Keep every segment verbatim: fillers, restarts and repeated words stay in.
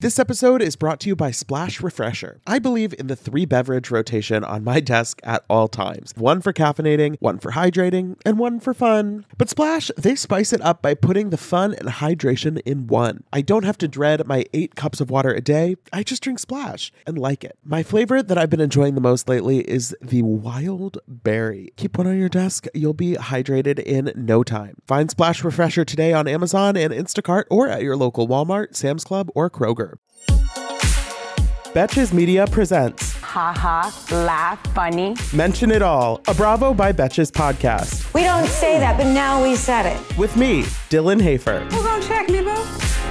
This episode is brought to you by Splash Refresher. I believe in the three beverage rotation on my desk at all times. One for caffeinating, one for hydrating, and one for fun. But Splash, they spice it up by putting the fun and hydration in one. I don't have to dread my eight cups of water a day. I just drink Splash and like it. My flavor that I've been enjoying the most lately is the Wild Berry. Keep one on your desk. You'll be hydrated in no time. Find Splash Refresher today on Amazon and Instacart or at your local Walmart, Sam's Club, or Kroger. Betches Media presents Haha, laugh, funny. Mention It All, a Bravo by Betches podcast. We don't say that, but now we said it. With me, Dylan Hafer. Who's gonna check me, boo?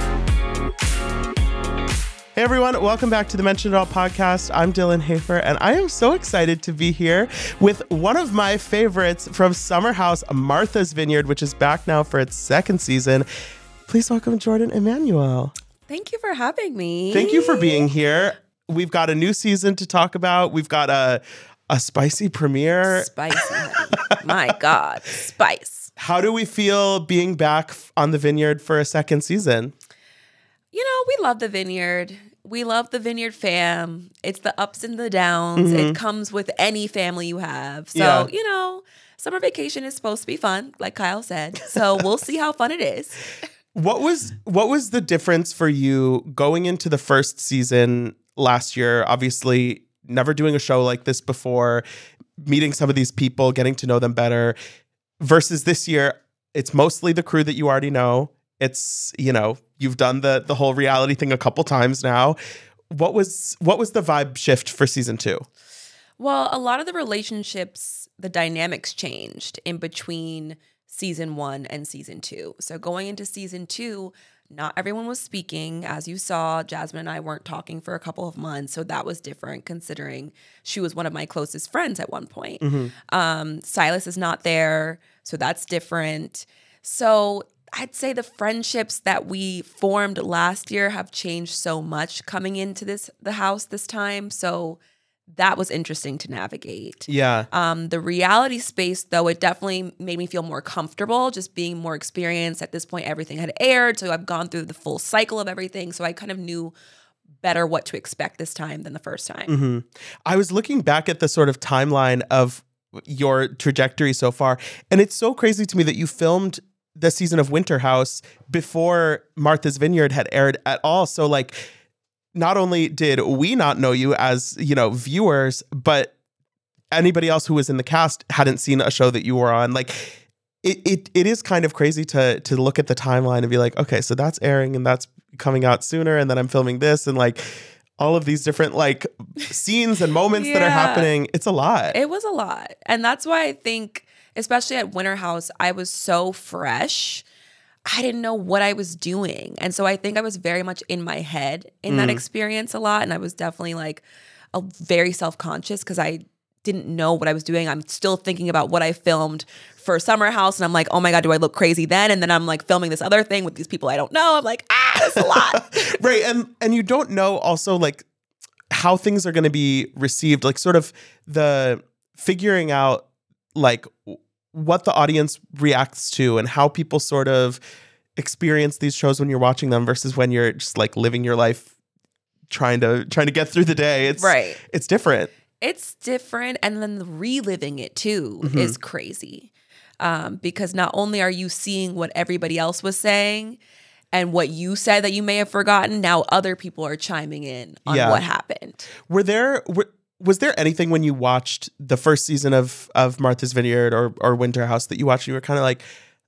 Hey everyone, welcome back to the Mention It All podcast. I'm Dylan Hafer, and I am so excited to be here with one of my favorites from Summer House, Martha's Vineyard, which is back now for its second season. Please welcome Jordan Emmanuel. Thank you for having me. Thank you for being here. We've got a new season to talk about. We've got a a spicy premiere. Spicy, honey. My God, spice. How do we feel being back on the Vineyard for a second season? You know, we love the Vineyard. We love the Vineyard fam. It's the ups and the downs. Mm-hmm. It comes with any family you have. So, Yeah. you know, summer vacation is supposed to be fun, like Kyle said. So we'll see how fun it is. What was what was the difference for you going into the first season last year? Obviously, never doing a show like this before, meeting some of these people, getting to know them better, versus this year, it's mostly the crew that you already know. It's, you know, you've done the the whole reality thing a couple times now. What was what was the vibe shift for season two? Well, a lot of the relationships, the dynamics changed in between season one and season two. So going into season two, not everyone was speaking. As you saw, Jasmine and I weren't talking for a couple of months. So that was different considering she was one of my closest friends at one point. Mm-hmm. Um, Silas is not there. So that's different. So I'd say the friendships that we formed last year have changed so much coming into this the house this time. So that was interesting to navigate. Yeah. Um, the reality space, though, it definitely made me feel more comfortable, just being more experienced. At this point, everything had aired, so I've gone through the full cycle of everything. So I kind of knew better what to expect this time than the first time. Mm-hmm. I was looking back at the sort of timeline of your trajectory so far, and it's so crazy to me that you filmed the season of Winter House before Martha's Vineyard had aired at all. So, like, not only did we not know you as, you know, viewers, but anybody else who was in the cast hadn't seen a show that you were on. Like, it it it is kind of crazy to to look at the timeline and be like, okay, so that's airing and that's coming out sooner, and then I'm filming this, and like all of these different like scenes and moments Yeah. that are happening. It's a lot. It was a lot. And that's why I think, especially at Winter House, I was so fresh. I didn't know what I was doing. And so I think I was very much in my head in that experience a lot. And I was definitely like a very self-conscious because I didn't know what I was doing. I'm still thinking about what I filmed for Summer House. And I'm like, oh my God, do I look crazy then? And then I'm like filming this other thing with these people I don't know. I'm like, ah, it's a lot. Right. And and you don't know also like how things are going to be received, like sort of the figuring out like what the audience reacts to and how people sort of experience these shows when you're watching them versus when you're just like living your life trying to trying to get through the day. It's Right. It's different. It's different. And then the reliving it too Mm-hmm. is crazy. Um, because not only are you seeing what everybody else was saying and what you said that you may have forgotten, now other people are chiming in on Yeah. what happened. Were there were, was there anything when you watched the first season of of Martha's Vineyard or or Winter House that you watched, you were kind of like,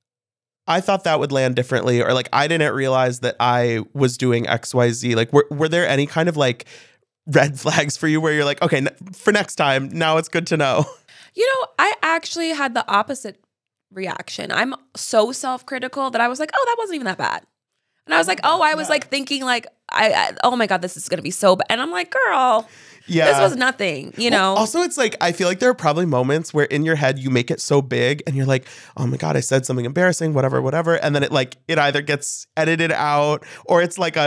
I thought that would land differently, or like I didn't realize that I was doing X Y Z? Like, were were there any kind of like red flags for you where you're like, okay, n- for next time, now it's good to know? You know, I actually had the opposite reaction. I'm so self-critical that I was like, oh, that wasn't even that bad. And I was like, oh, I was like thinking like, I, I oh my God, this is going to be so bad. And I'm like, girl, Yeah. this was nothing, you know? Well, also, it's like, I feel like there are probably moments where in your head you make it so big and you're like, oh my God, I said something embarrassing, whatever, whatever. And then it like, it either gets edited out or it's like a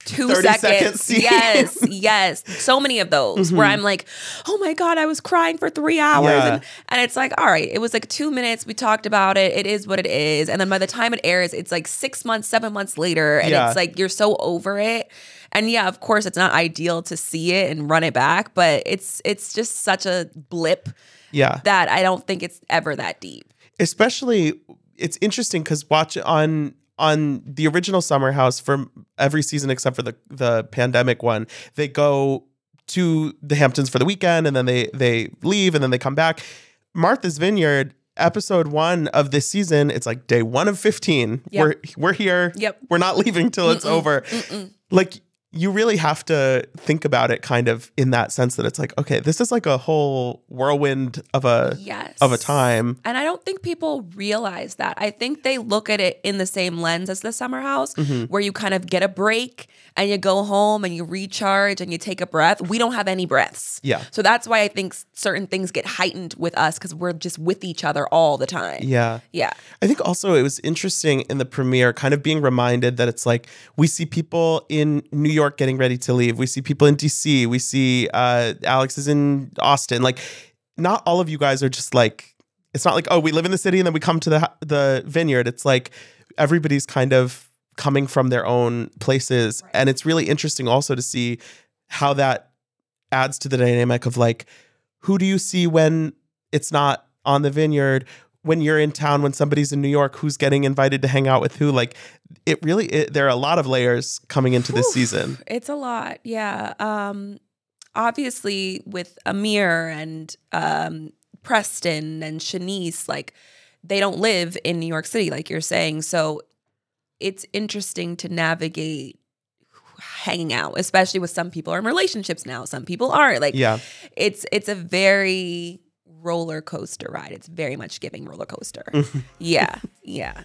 two thirty second seconds. scene. Yes, yes. So many of those Mm-hmm. where I'm like, oh my God, I was crying for three hours. Yeah. And, and it's like, all right, it was like two minutes. We talked about it. It is what it is. And then by the time it airs, it's like six months, seven months later. And Yeah. it's like, you're so over it. And yeah, of course, it's not ideal to see it and run it back, but it's it's just such a blip Yeah. that I don't think it's ever that deep. Especially, it's interesting because watch on on the original Summer House for every season except for the the pandemic one, they go to the Hamptons for the weekend and then they they leave and then they come back. Martha's Vineyard, episode one of this season, it's like day one of fifteen. Yep. We're we're here. Yep. We're not leaving till it's over. Mm-mm. Like, you really have to think about it kind of in that sense that it's like, okay, this is like a whole whirlwind of a Yes. of a time. And I don't think people realize that. I think they look at it in the same lens as the Summer House, Mm-hmm. where you kind of get a break and you go home and you recharge and you take a breath. We don't have any breaths. Yeah. So that's why I think s- certain things get heightened with us because we're just with each other all the time. Yeah. Yeah. I think also it was interesting in the premiere kind of being reminded that it's like we see people in New York getting ready to leave. We see people in D C. We see uh, Alex is in Austin. Like, not all of you guys are just like, it's not like, oh, we live in the city and then we come to the the vineyard. It's like everybody's kind of coming from their own places. Right. And it's really interesting also to see how that adds to the dynamic of like, who do you see when it's not on the vineyard? When you're in town, when somebody's in New York, who's getting invited to hang out with who? Like, it really, it, there are a lot of layers coming into this Oof, season. It's a lot. Yeah. Um, obviously with Amir and um, Preston and Shanice, like they don't live in New York City, like you're saying. So it's interesting to navigate hanging out, especially with some people are in relationships now. Some people aren't. Like, Yeah. it's it's a very roller coaster ride. It's very much giving roller coaster. yeah, yeah.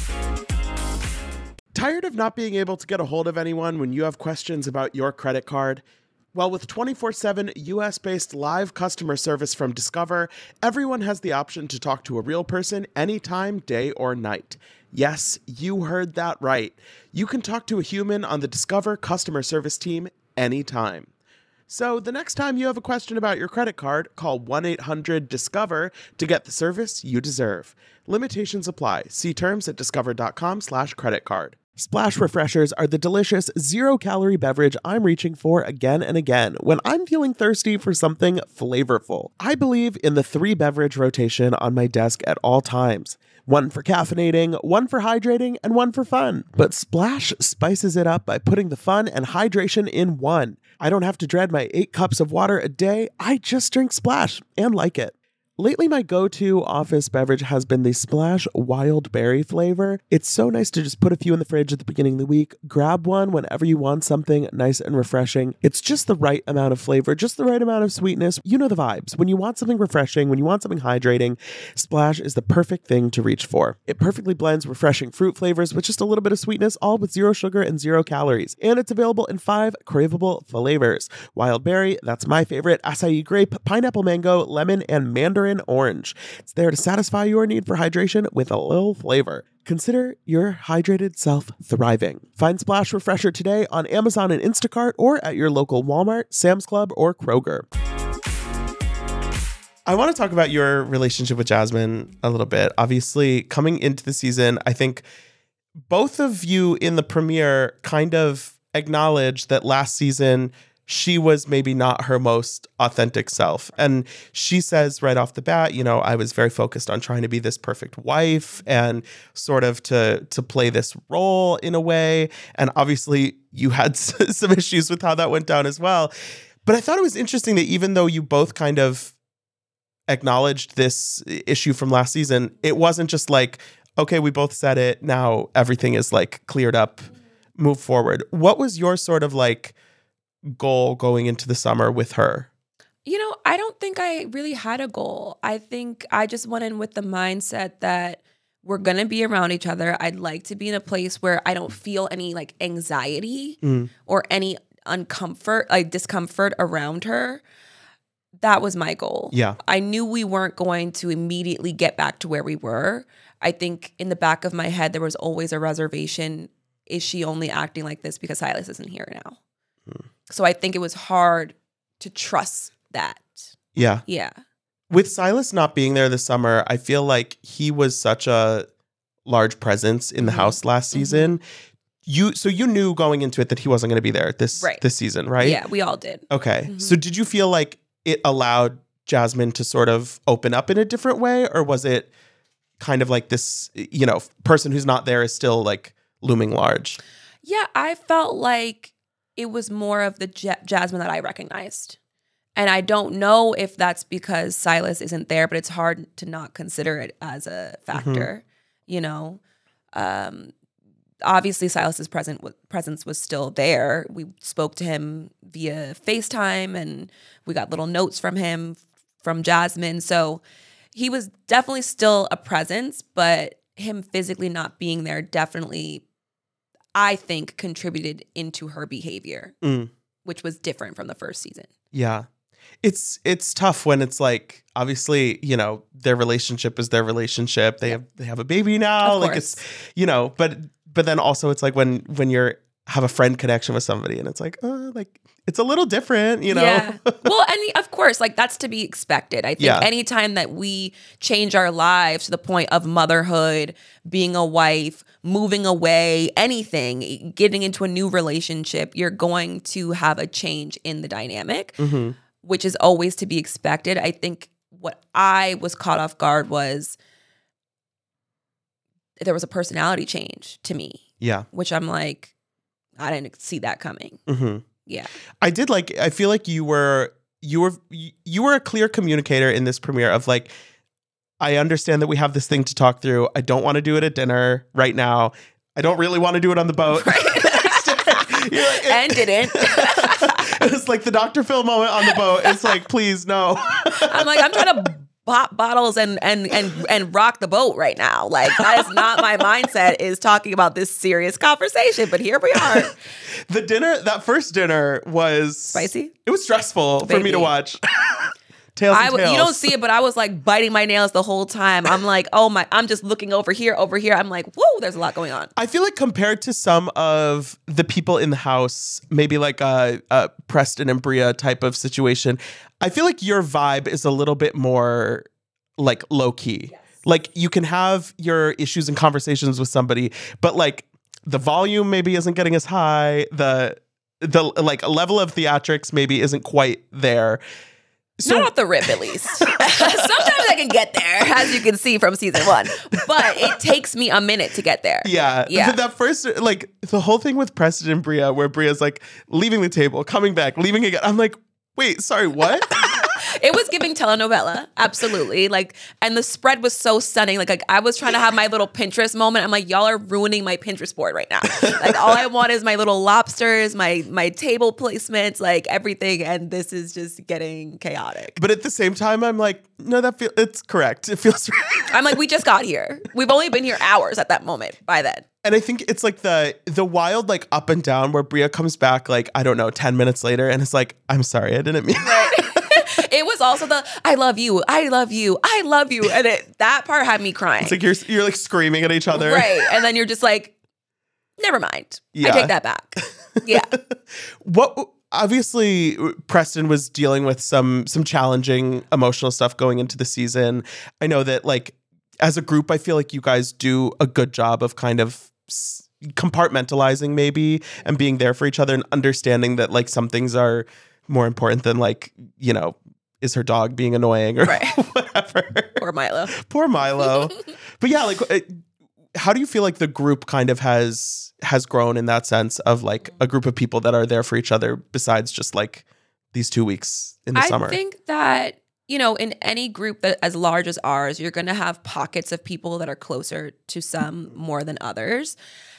Tired of not being able to get a hold of anyone when you have questions about your credit card? Well, with twenty-four seven U S-based live customer service from Discover, everyone has the option to talk to a real person anytime, day or night. Yes, you heard that right. You can talk to a human on the Discover customer service team anytime. So the next time you have a question about your credit card, call one eight hundred discover to get the service you deserve. Limitations apply. See terms at discover.com slash credit card. Splash Refreshers are the delicious zero-calorie beverage I'm reaching for again and again when I'm feeling thirsty for something flavorful. I believe in the three-beverage rotation on my desk at all times. One for caffeinating, one for hydrating, and one for fun. But Splash spices it up by putting the fun and hydration in one. I don't have to dread my eight cups of water a day. I just drink Splash and like it. Lately, my go-to office beverage has been the Splash Wild Berry flavor. It's so nice to just put a few in the fridge at the beginning of the week, grab one whenever you want something nice and refreshing. It's just the right amount of flavor, just the right amount of sweetness. You know the vibes. When you want something refreshing, when you want something hydrating, Splash is the perfect thing to reach for. It perfectly blends refreshing fruit flavors with just a little bit of sweetness, all with zero sugar and zero calories. And it's available in five craveable flavors. Wild Berry, that's my favorite, acai grape, pineapple mango, lemon, and mandarin orange. It's there to satisfy your need for hydration with a little flavor. Consider your hydrated self thriving. Find Splash Refresher today on Amazon and Instacart or at your local Walmart, Sam's Club, or Kroger. I want to talk about your relationship with Jasmine a little bit. Obviously, coming into the season, I think both of you in the premiere kind of acknowledged that last season she was maybe not her most authentic self. And she says right off the bat, you know, I was very focused on trying to be this perfect wife and sort of to to play this role in a way. And obviously you had some issues with how that went down as well. But I thought it was interesting that even though you both kind of acknowledged this issue from last season, it wasn't just like, okay, we both said it, now everything is like cleared up, move forward. What was your sort of like goal going into the summer with her? You know, I don't think I really had a goal. I think I just went in with the mindset that we're going to be around each other. I'd like to be in a place where I don't feel any like anxiety mm. or any uncomfort, like discomfort around her. That was my goal. Yeah. I knew we weren't going to immediately get back to where we were. I think in the back of my head, there was always a reservation is she only acting like this because Silas isn't here now? Mm. So I think it was hard to trust that. Yeah. Yeah. With Silas not being there this summer, I feel like he was such a large presence in the mm-hmm. house last season. Mm-hmm. You so you knew going into it that he wasn't going to be there this right. this season, right? Yeah, we all did. Okay. Mm-hmm. So did you feel like it allowed Jasmine to sort of open up in a different way, or was it kind of like this, you know, person who's not there is still like looming large? Yeah, I felt like it was more of the J- Jasmine that I recognized. And I don't know if that's because Silas isn't there, but it's hard to not consider it as a factor, mm-hmm. you know. Um, obviously, Silas's present w- presence was still there. We spoke to him via FaceTime, and we got little notes from him, from Jasmine. So he was definitely still a presence, but him physically not being there definitely, I think, contributed into her behavior, mm. which was different from the first season. Yeah. It's it's tough when it's like, obviously, you know, their relationship is their relationship. They yeah. have they have a baby now. Of like course. it's, you know, but but then also it's like when when you're have a friend connection with somebody and it's like, oh, like it's a little different, you know? Yeah. Well, and of course, like that's to be expected. I think yeah. anytime that we change our lives to the point of motherhood, being a wife, moving away, anything, getting into a new relationship, you're going to have a change in the dynamic, mm-hmm. which is always to be expected. I think what I was caught off guard was there was a personality change to me. Yeah. Which I'm like, I didn't see that coming. Mm-hmm. Yeah. I did like, I feel like you were, you were, you were a clear communicator in this premiere of like, I understand that we have this thing to talk through. I don't want to do it at dinner right now. I don't really want to do it on the boat. Right. like, and didn't. It was like the Doctor Phil moment on the boat. It's like, please, no. I'm like, I'm trying to pop bottles and and and and rock the boat right now. Like that is not my mindset, is talking about this serious conversation. But here we are. The dinner, that first dinner was spicy. It was stressful Baby. for me to watch. Tails and I, tails. You don't see it, but I was like biting my nails the whole time. I'm like, oh my, I'm just looking over here, over here. I'm like, whoa, there's a lot going on. I feel like compared to some of the people in the house, maybe like a, a Preston and Bria type of situation, I feel like your vibe is a little bit more like low key. Yes. Like you can have your issues and conversations with somebody, but like the volume maybe isn't getting as high. The, the like level of theatrics maybe isn't quite there. So, not off the rip, at least. Sometimes I can get there, as you can see from season one. But it takes me a minute to get there. Yeah. Yeah. That first, like, the whole thing with Preston and Bria, where Bria's like leaving the table, coming back, leaving again. I'm like, wait, sorry, what? It was giving telenovela, absolutely. Like, and the spread was so stunning. Like, like, I was trying to have my little Pinterest moment. I'm like, y'all are ruining my Pinterest board right now. Like, all I want is my little lobsters, my my table placements, like everything. And this is just getting chaotic. But at the same time, I'm like, no, that feels it's correct. It feels right. I'm like, we just got here. We've only been here hours at that moment by then. And I think it's like the the wild like up and down where Bria comes back like, I don't know, ten minutes later and it's like, I'm sorry, I didn't mean right. It was also the I love you, I love you, I love you. And it, that part had me crying. It's like you're you're like screaming at each other. Right. And then you're just like, never mind. Yeah. I take that back. Yeah. What obviously Preston was dealing with some some challenging emotional stuff going into the season. I know that like as a group, I feel like you guys do a good job of kind of compartmentalizing maybe and being there for each other and understanding that like some things are more important than like, you know, is her dog being annoying or right. whatever. Poor Milo. Poor Milo. But yeah, like, how do you feel like the group kind of has has grown in that sense of like a group of people that are there for each other besides just like these two weeks in the I summer? I think that, you know, in any group that as large as ours, you're going to have pockets of people that are closer to some more than others.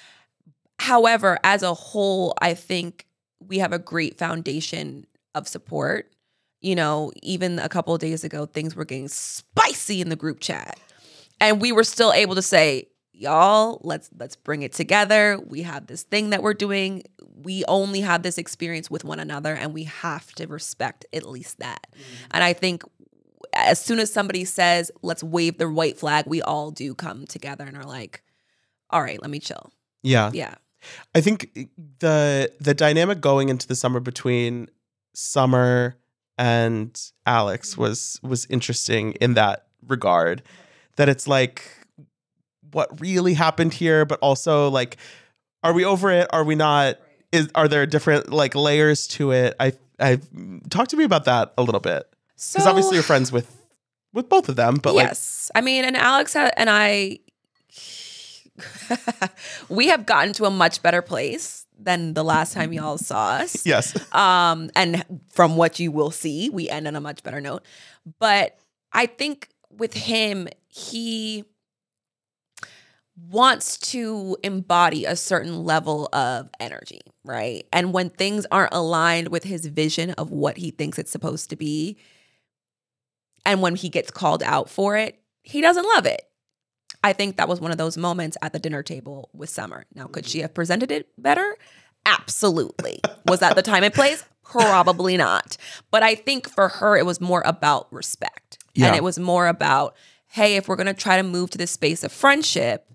However, as a whole, I think we have a great foundation of support. You know, even a couple of days ago, things were getting spicy in the group chat. And we were still able to say, y'all, let's let's bring it together. We have this thing that we're doing. We only have this experience with one another, and we have to respect at least that. Mm-hmm. And I think as soon as somebody says, let's wave the white flag, we all do come together and are like, all right, let me chill. Yeah. Yeah. I think the the dynamic going into the summer between Summer and Alex was was interesting in that regard. That it's like, what really happened here, but also like, are we over it? Are we not? Is are there different like layers to it? I I talk to me about that a little bit, because So obviously you're friends with with both of them, but like, yes, I mean, and Alex ha- and I, we have gotten to a much better place than the last time y'all saw us. yes, Um, and from what you will see, we end on a much better note. But I think with him, he wants to embody a certain level of energy, right? And when things aren't aligned with his vision of what he thinks it's supposed to be, and when he gets called out for it, he doesn't love it. I think that was one of those moments at the dinner table with Summer. Now, could she have presented it better? Absolutely. Was that the time and place? Probably not. But I think for her, it was more about respect. Yeah. And it was more about, hey, if we're going to try to move to this space of friendship,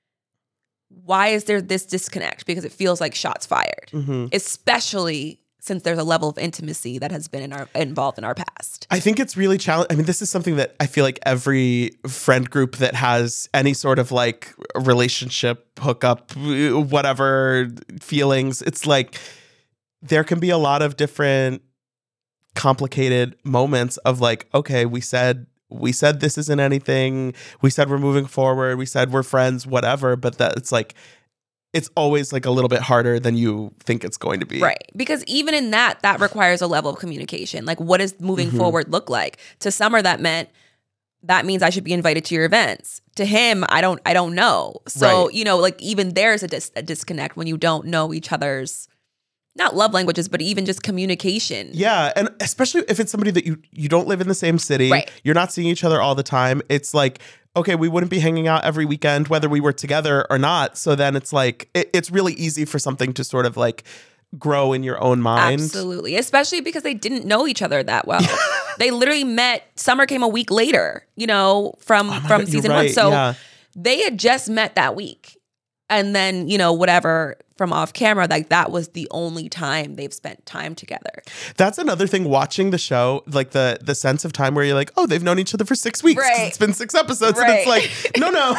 why is there this disconnect? Because it feels like shots fired, mm-hmm. especially since there's a level of intimacy that has been in our, involved in our past. I think it's really challenging. I mean, this is something that I feel like every friend group that has any sort of like relationship, hookup, whatever feelings, it's like there can be a lot of different complicated moments of like, okay, we said we said this isn't anything. We said we're moving forward. We said we're friends, whatever. But that it's like, it's always like a little bit harder than you think it's going to be. Right. Because even in that, that requires a level of communication. Like, what does moving Mm-hmm. forward look like? To Summer, that meant, that means I should be invited to your events. To him, I don't I don't know. So, Right. you know, like even there's a, dis- a disconnect when you don't know each other's, not love languages, but even just communication. Yeah, and especially if it's somebody that you you don't live in the same city, Right. you're not seeing each other all the time. It's like, okay, we wouldn't be hanging out every weekend whether we were together or not. So then it's like it, it's really easy for something to sort of like grow in your own mind. Absolutely. Especially because they didn't know each other that well. They literally met, Summer came a week later, you know, from, Oh my from God, you're season one. right, So yeah. they had just met that week. And then, you know, whatever from off camera, like that was the only time they've spent time together. That's another thing watching the show, like the the sense of time where you're like, oh, they've known each other for six weeks. 'cause Right. It's been six episodes. Right. And it's like, no, no.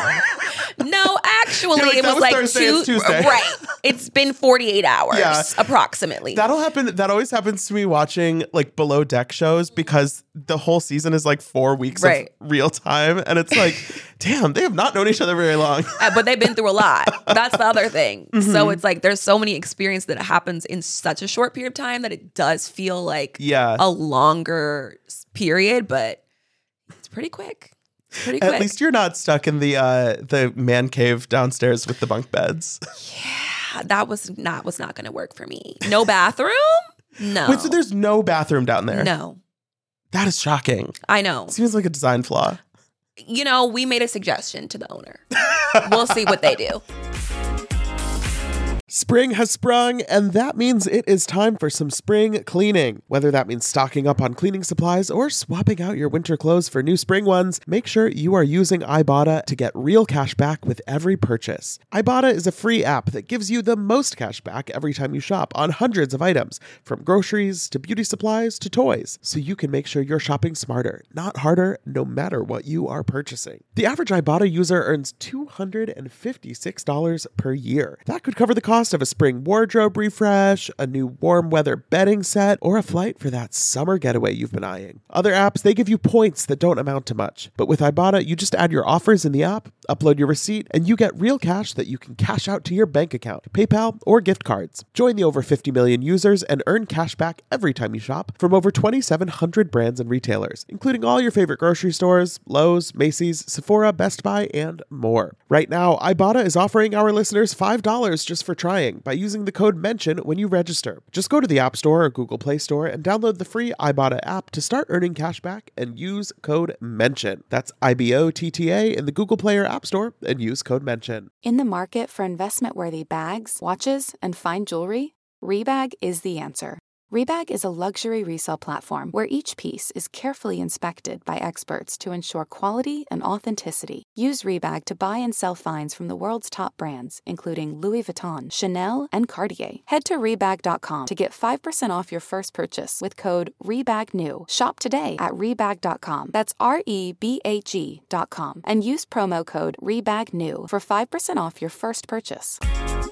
No, actually, You're like, it that was, was like Thursday, two. it's Tuesday. Right. It's been forty-eight hours, Yeah. approximately. That'll happen. That always happens to me watching like below deck shows because the whole season is like four weeks Right. of real time. And it's like, damn, they have not known each other very long. Uh, but they've been through a lot. That's the other thing. Mm-hmm. So it's like there's so many experience that happens in such a short period of time that it does feel like Yeah. a longer s- period, but it's pretty quick. It's pretty quick. At least you're not stuck in the uh, the man cave downstairs with the bunk beds. that was not was not going to work for me. No bathroom? No. Wait, so there's no bathroom down there? no. That is shocking. I know. Seems like a design flaw. You know, we made a suggestion to the owner. We'll see what they do. Spring has sprung, and that means it is time for some spring cleaning. Whether that means stocking up on cleaning supplies or swapping out your winter clothes for new spring ones, make sure you are using Ibotta to get real cash back with every purchase. Ibotta is a free app that gives you the most cash back every time you shop on hundreds of items, from groceries to beauty supplies to toys, so you can make sure you're shopping smarter, not harder, no matter what you are purchasing. The average Ibotta user earns two hundred fifty-six dollars per year. That could cover the cost of a spring wardrobe refresh, a new warm weather bedding set, or a flight for that summer getaway you've been eyeing. Other apps, they give you points that don't amount to much. But with Ibotta, you just add your offers in the app, upload your receipt, and you get real cash that you can cash out to your bank account, PayPal, or gift cards. Join the over fifty million users and earn cash back every time you shop from over twenty-seven hundred brands and retailers, including all your favorite grocery stores, Lowe's, Macy's, Sephora, Best Buy, and more. Right now, Ibotta is offering our listeners five dollars just for trying by using the code MENTION when you register. Just go to the App Store or Google Play Store and download the free Ibotta app to start earning cash back and use code MENTION. That's I B O T T A in the Google Play or App Store and use code MENTION. In the market for investment-worthy bags, watches, and fine jewelry, Rebag is the answer. Rebag is a luxury resale platform where each piece is carefully inspected by experts to ensure quality and authenticity. Use Rebag to buy and sell finds from the world's top brands, including Louis Vuitton, Chanel, and Cartier. Head to Rebag dot com to get five percent off your first purchase with code REBAGNEW. Shop today at Rebag dot com. That's R E B A G dot com. And use promo code REBAGNEW for five percent off your first purchase.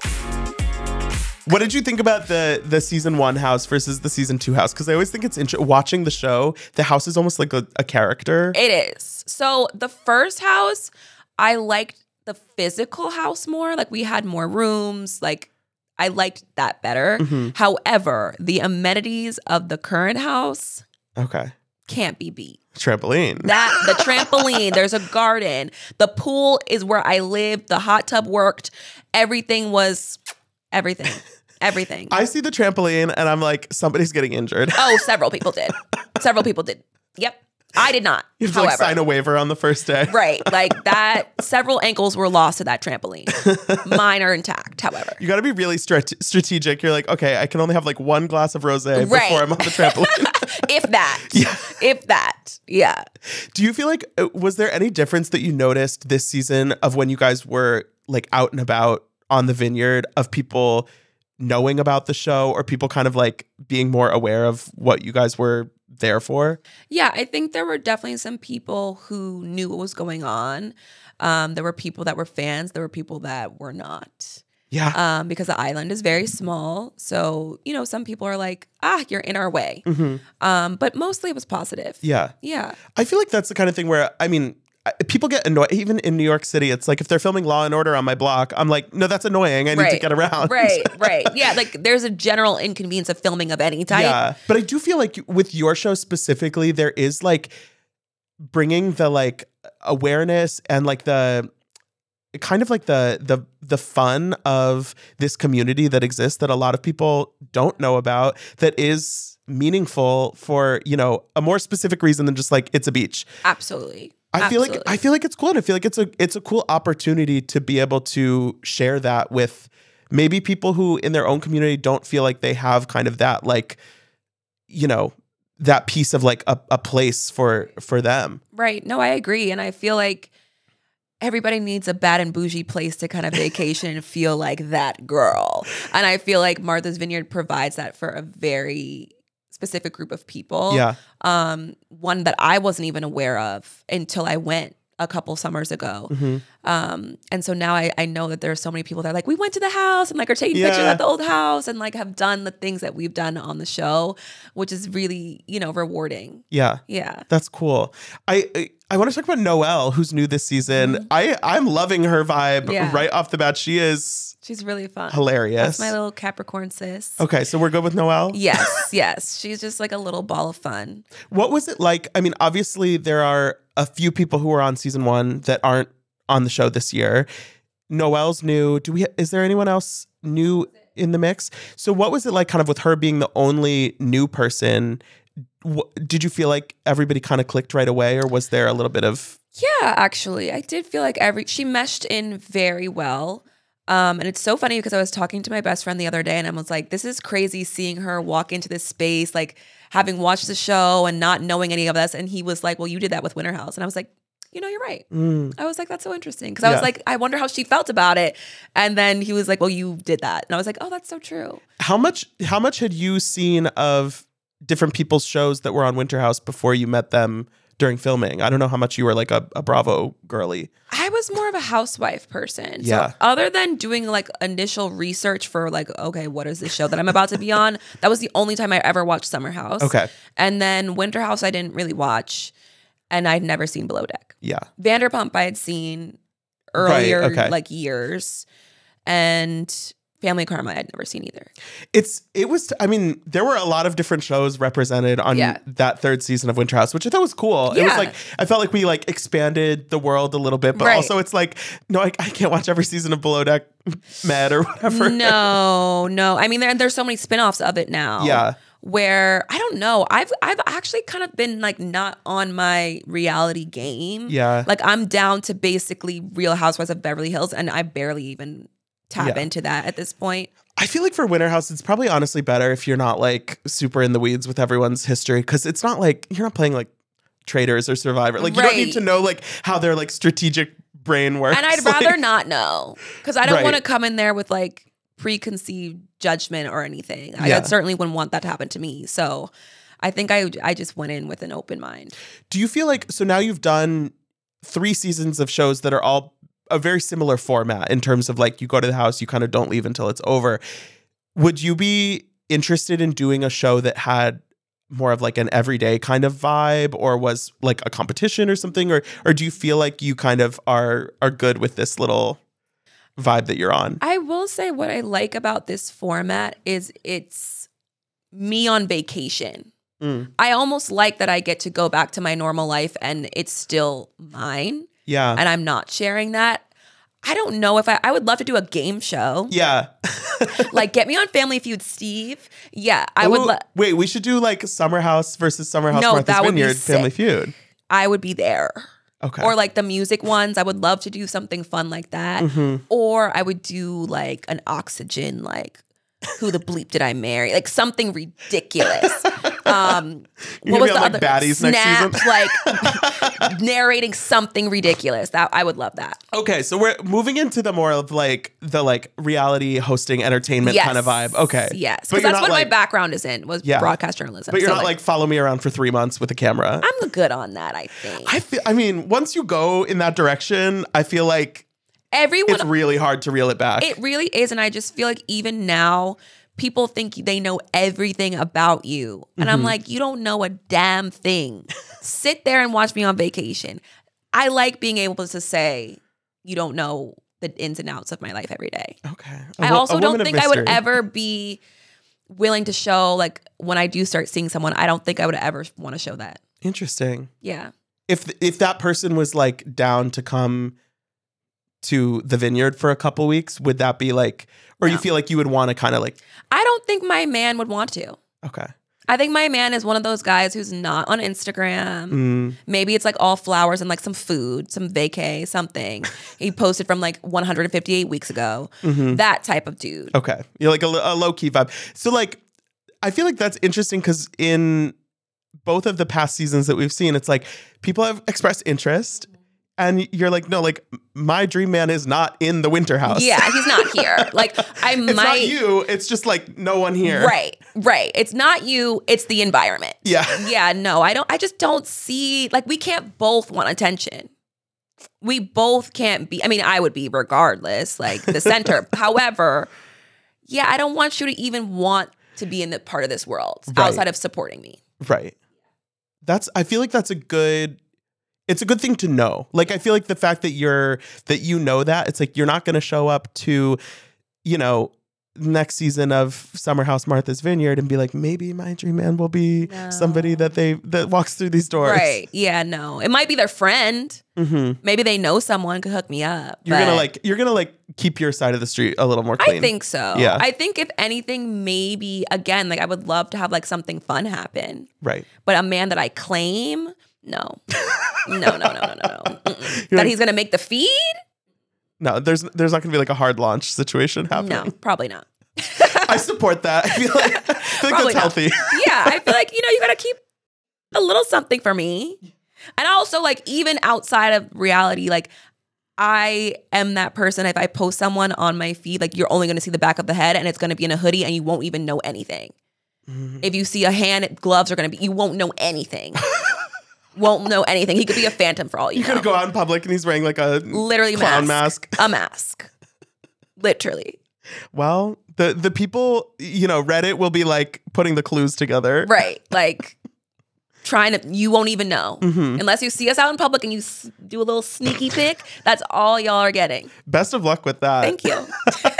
What did you think about the the season one house versus the season two house? Because I always think it's interesting watching the show. The house is almost like a, a character. It is. So the first house, I liked the physical house more. Like we had more rooms. Like I liked that better. Mm-hmm. However, the amenities of the current house Okay. can't be beat. Trampoline. That the trampoline, there's a garden. The pool is where I lived. The hot tub worked. Everything was everything. Everything. I see the trampoline and I'm like, somebody's getting injured. Oh, several people did. Several people did. Yep. I did not. You have to however. like sign a waiver on the first day. Right. Like that, several ankles were lost to that trampoline. Mine are intact, however. You got to be really strate- strategic. You're like, okay, I can only have like one glass of rosé Right. before I'm on the trampoline. If that. Yeah. If that. Yeah. Do you feel like, uh, was there any difference that you noticed this season of when you guys were like out and about on the vineyard of people knowing about the show or people kind of like being more aware of what you guys were there for? Yeah, I think there were definitely some people who knew what was going on. Um, there were people that were fans. There were people that were not. Yeah. Um, because the island is very small. So, you know, some people are like, ah, you're in our way. Mm-hmm. Um, but mostly it was positive. Yeah. Yeah. I feel like that's the kind of thing where, I mean, I- people get annoyed. Even in New York City, it's like if they're filming Law and Order on my block, I'm like, no, that's annoying. I need to Right. get around. Right, right. Yeah, like there's a general inconvenience of filming of any type. Yeah. But I do feel like with your show specifically, there is like bringing the like awareness and like the kind of like the the the fun of this community that exists that a lot of people don't know about that is meaningful for, you know, a more specific reason than just like it's a beach. Absolutely. I feel like Absolutely. I feel like it's cool. And I feel like it's a it's a cool opportunity to be able to share that with maybe people who in their own community don't feel like they have kind of that like, you know, that piece of like a, a place for for them. Right. No, I agree. And I feel like everybody needs a bad and bougie place to kind of vacation and feel like that girl. And I feel like Martha's Vineyard provides that for a very specific group of people. Yeah. Um, one that I wasn't even aware of until I went a couple summers ago. Mm-hmm. Um, and so now I, I know that there are so many people that are like, we went to the house and like are taking Yeah. pictures at the old house and like have done the things that we've done on the show, which is really, you know, rewarding. Yeah. Yeah. That's cool. I I, I want to talk about Noelle, who's new this season. Mm-hmm. I I'm loving her vibe Yeah. right off the bat. She is She's really fun. hilarious. That's my little Capricorn sis. Okay, so we're good with Noelle? Yes, yes. She's just like a little ball of fun. What was it like? I mean, obviously there are a few people who were on season one that aren't on the show this year. Noelle's new. Do we? Is there anyone else new in the mix? So what was it like kind of with her being the only new person? Wh- Did you feel like everybody kind of clicked right away, or was there a little bit of... Yeah, actually. I did feel like every she meshed in very well. Um, and it's so funny because I was talking to my best friend the other day and I was like, this is crazy seeing her walk into this space, like having watched the show and not knowing any of us. And he was like, well, you did that with Winter House. And I was like, you know, you're right. Mm. I was like, that's so interesting. Because I Yeah. was like, I wonder how she felt about it. And then he was like, well, you did that. And I was like, oh, that's so true. How much how much had you seen of different people's shows that were on Winter House before you met them during filming? I don't know how much you were like a, a Bravo girly. I was more of a housewife person. Yeah. So other than doing like initial research for like, okay, what is this show that I'm about to be on? That was the only time I ever watched Summer House. Okay. And then Winter House, I didn't really watch. And I'd never seen Below Deck. Yeah. Vanderpump, I had seen earlier, Right, okay. like years. And Family Karma, I'd never seen either. It's it was I mean, there were a lot of different shows represented on Yeah. that third season of Winter House, which I thought was cool. It was Yeah. like I felt like we like expanded the world a little bit, but Right. also it's like, no, I, I can't watch every season of Below Deck Med or whatever. No, no. I mean, there, there's so many spinoffs of it now. Yeah. Where I don't know. I've I've actually kind of been like not on my reality game. Yeah. Like I'm down to basically Real Housewives of Beverly Hills, and I barely even tap Yeah. into that at this point. I feel like for Winter House, it's probably honestly better if you're not like super in the weeds with everyone's history, because it's not like you're not playing like Traitors or Survivor. Like you Right. don't need to know like how their like strategic brain works. And I'd Like, rather not know, because I don't Right. want to come in there with like preconceived judgment or anything. I, Yeah. I certainly wouldn't want that to happen to me. So I think I I just went in with an open mind. Do you feel like, so now you've done three seasons of shows that are all a very similar format in terms of like you go to the house, you kind of don't leave until it's over. Would you be interested in doing a show that had more of like an everyday kind of vibe, or was like a competition or something? Or or do you feel like you kind of are are good with this little vibe that you're on? I will say what I like about this format is it's me on vacation. Mm. I almost like that I get to go back to my normal life and it's still mine. Yeah. And I'm not sharing that. I don't know if I, I would love to do a game show. Yeah. Like, get me on Family Feud, Steve. Yeah, I would. Ooh, Lo- wait, we should do like Summer House versus Summer House No, Martha's that would be Vineyard Family sick. Feud. I would be there. Okay. Or like the music ones. I would love to do something fun like that. Mm-hmm. Or I would do like an Oxygen, like who the bleep did I marry? Like something ridiculous. Um, You're what was gonna be the on, other like, Baddies next Snap, season? like narrating something ridiculous. That I would love that. Okay, so we're moving into the more of like the like reality hosting entertainment Yes. kind of vibe. Okay. Yes, But because you're that's not what like, my background is in was Yeah. broadcast journalism. But you're So, not like follow me around for three months with a camera. I'm good on that. I think I feel I mean, once you go in that direction, I feel like everyone. it's really hard to reel it back. It really is. And I just feel like even now, people think they know everything about you. And Mm-hmm. I'm like, you don't know a damn thing. Sit there and watch me on vacation. I like being able to say, you don't know the ins and outs of my life every day. okay. A I wo- also a don't woman of think I would mystery. ever be willing to show, like, when I do start seeing someone, I don't think I would ever want to show that. Interesting. Yeah. If if that person was like down to come to the vineyard for a couple weeks, would that be like, or you No. feel like you would want to kind of like, I don't think my man would want to. okay. I think my man is one of those guys who's not on Instagram. Mm, Maybe it's like all flowers and like some food, some vacay, something. He posted from like one hundred fifty-eight weeks ago. mm-hmm. That type of dude. Okay. You're like a, a low key vibe. So like, I feel like that's interesting because in both of the past seasons that we've seen, it's like people have expressed interest and you're like, no, like my dream man is not in the winter house. Yeah, he's not here. Like I It's might. not you. It's just like no one here. Right, right. It's not you. It's the environment. Yeah. Yeah. No, I don't. I just don't see. Like we can't both want attention. We both can't be. I mean, I would be regardless, like the center. However, yeah, I don't want you to even want to be in the part of this world Right. outside of supporting me. Right. That's, I feel like that's a good, it's a good thing to know. Like, I feel like the fact that you're, that you know that, it's like you're not going to show up to, you know, next season of Summer House Martha's Vineyard and be like, maybe my dream man will be No. somebody that they, that walks through these doors. Right. Yeah, no. It might be their friend. Mm-hmm. Maybe they know someone could hook me up. You're going but to like, you're going to like keep your side of the street a little more clean. I think so. Yeah. I think if anything, maybe again, like I would love to have like something fun happen. Right. But a man that I claim, no. No, no, no, no, no, no. Mm-mm. That like- he's gonna make the feed? No, there's, there's not going to be like a hard launch situation happening. No, probably not. I support that. I feel like, I feel like Probably that's not. healthy. Yeah, I feel like, you know, you gotta keep a little something for me. And also, like, even outside of reality, like, I am that person. If I post someone on my feed, like, you're only gonna see the back of the head and it's gonna be in a hoodie and you won't even know anything. Mm-hmm. If you see a hand, gloves are gonna be, you won't know anything. Won't know anything. He could be a phantom for all you You're know. gonna go out in public and he's wearing like a Literally clown mask. mask. A mask. Literally. Well, the the people, you know, Reddit will be like putting the clues together. Right. Like trying to, you won't even know. Mm-hmm. Unless you see us out in public and you s- do a little sneaky pic, that's all y'all are getting. Best of luck with that. Thank you.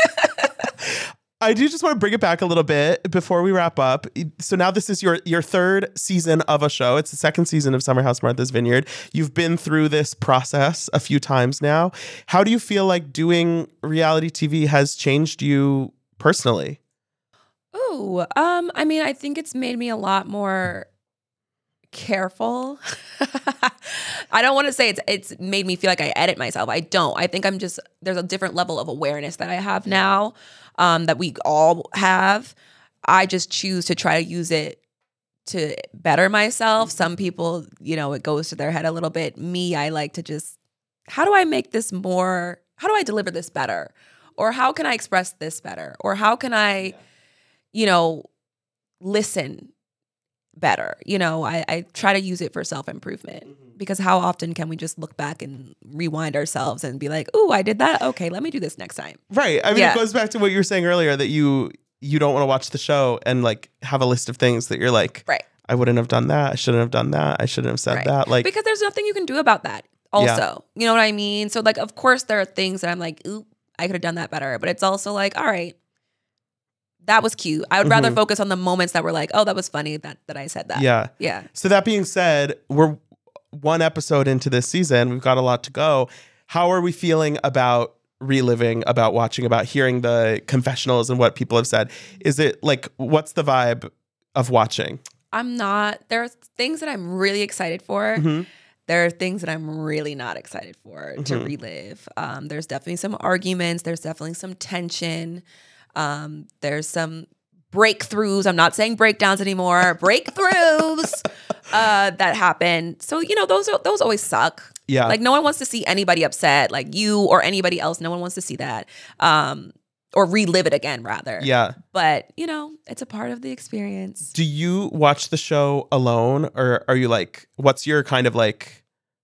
I do just want to bring it back a little bit before we wrap up. So now this is your your third season of a show. It's the second season of Summer House Martha's Vineyard. You've been through this process a few times now. How do you feel like doing reality T V has changed you personally? Ooh, um, I mean, I think it's made me a lot more careful. I don't want to say it's it's made me feel like I edit myself. I don't. I think I'm just, there's a different level of awareness that I have now. um, that we all have. I just choose to try to use it to better myself. Some people, you know, it goes to their head a little bit. Me, I like to just, how do I make this more, how do I deliver this better? Or how can I express this better? Or how can I, you know, listen better? You know, I, I try to use it for self-improvement mm-hmm. because how often can we just look back and rewind ourselves and be like, oh, I did that. Okay, let me do this next time. Right. I mean, yeah. it goes back to what you were saying earlier that you, you don't want to watch the show and like have a list of things that you're like, right. I wouldn't have done that. I shouldn't have done that. I shouldn't have said right. that. Like, because there's nothing you can do about that also. Yeah. You know what I mean? So like, of course there are things that I'm like, ooh, I could have done that better. But it's also like, all right, that was cute. I would mm-hmm. rather focus on the moments that were like, oh, that was funny that, that I said that. Yeah. Yeah. So that being said, we're one episode into this season. We've got a lot to go. How are we feeling about reliving, about watching, about hearing the confessionals and what people have said? Is it like, what's the vibe of watching? I'm not. There are things that I'm really excited for. Mm-hmm. There are things that I'm really not excited for mm-hmm. to relive. Um, there's definitely some arguments. There's definitely some tension. Um, there's some breakthroughs. I'm not saying breakdowns anymore. Breakthroughs uh, that happen. So, you know, those are, those always suck. Yeah. Like no one wants to see anybody upset, like you or anybody else. No one wants to see that. Um, or relive it again, rather. Yeah. But, you know, it's a part of the experience. Do you watch the show alone, or are you like, what's your kind of like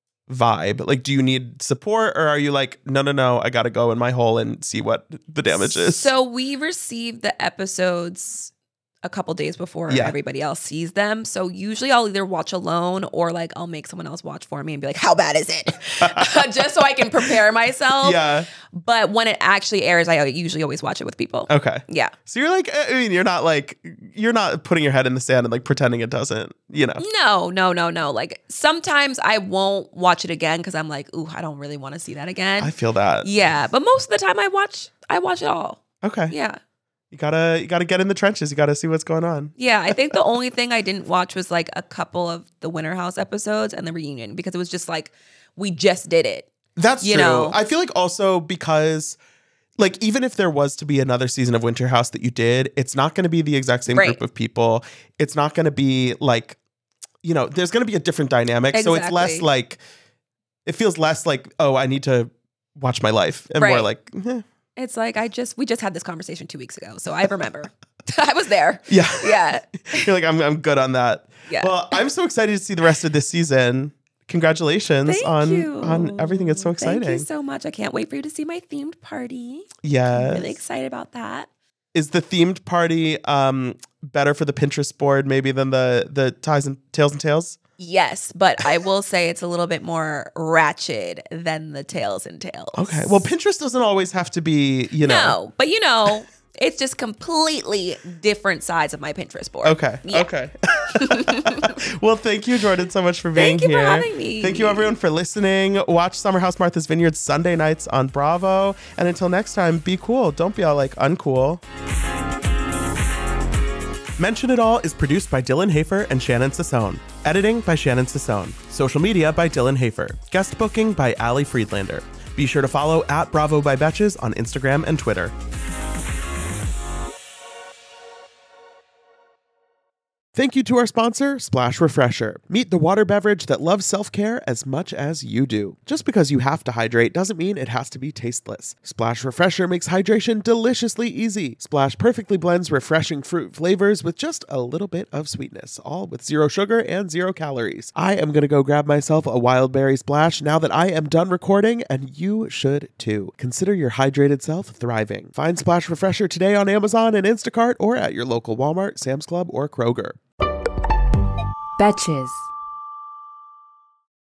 vibe? Like, do you need support, or are you like, no, no, no, I got to go in my hole and see what the damage is? So we received the episodes a couple days before yeah. everybody else sees them. So usually I'll either watch alone or like I'll make someone else watch for me and be like, how bad is it? Just so I can prepare myself. Yeah. But when it actually airs, I usually always watch it with people. Okay. Yeah. So you're like, I mean, you're not like, you're not putting your head in the sand and like pretending it doesn't, you know? No, no, no, no. Like sometimes I won't watch it again because I'm like, ooh, I don't really want to see that again. I feel that. Yeah. But most of the time I watch, I watch it all. Okay. Yeah. You gotta, you gotta get in the trenches. You gotta see what's going on. Yeah, I think the only thing I didn't watch was like a couple of the Winter House episodes and the reunion because it was just like we just did it. That's you true. know? I feel like also because, like, even if there was to be another season of Winter House that you did, it's not going to be the exact same right. group of people. It's not going to be like, you know, there's going to be a different dynamic. Exactly. So it's less like, it feels less like, oh, I need to watch my life, and right. more like, eh. It's like, I just, we just had this conversation two weeks ago. So I remember. I was there. Yeah. Yeah. You're like, I'm I'm good on that. Yeah. Well, I'm so excited to see the rest of this season. Congratulations Thank on, you. on everything. It's so exciting. Thank you so much. I can't wait for you to see my themed party. Yes. I'm really excited about that. Is the themed party um, better for the Pinterest board maybe than the the ties and tails and tails? Yes, but I will say it's a little bit more ratchet than the tails and tails. Okay. Well, Pinterest doesn't always have to be, you know. No, but you know, it's just completely different sides of my Pinterest board. Okay. Yeah. Okay. Well, thank you, Jordan, so much for being Thank you here. for having me. Thank you, everyone, for listening. Watch Summer House Martha's Vineyard Sunday nights on Bravo. And until next time, be cool. Don't be all like uncool. Mention It All is produced by Dylan Hafer and Shannon Sassone. Editing by Shannon Sassone. Social media by Dylan Hafer. Guest booking by Ali Friedlander. Be sure to follow at Bravo by Betches on Instagram and Twitter. Thank you to our sponsor, Splash Refresher. Meet the water beverage that loves self-care as much as you do. Just because you have to hydrate doesn't mean it has to be tasteless. Splash Refresher makes hydration deliciously easy. Splash perfectly blends refreshing fruit flavors with just a little bit of sweetness, all with zero sugar and zero calories. I am going to go grab myself a wild berry splash now that I am done recording, and you should too. Consider your hydrated self thriving. Find Splash Refresher today on Amazon and Instacart or at your local Walmart, Sam's Club, or Kroger. Betches.